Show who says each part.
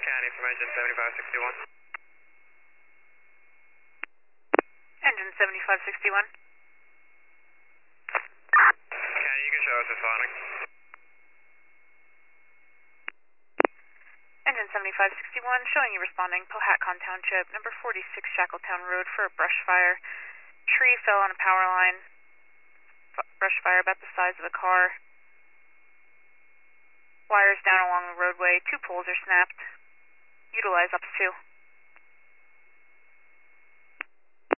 Speaker 1: County from engine 7561.
Speaker 2: Engine 7561.
Speaker 1: County, you can show us responding.
Speaker 2: Engine 7561, showing you responding, Powhatan Township, number 46 Shackletown Road for a brush fire. Tree fell on a power line. Brush fire about the size of a car. Wires down along the roadway. 2 poles are snapped. Utilize up to 2.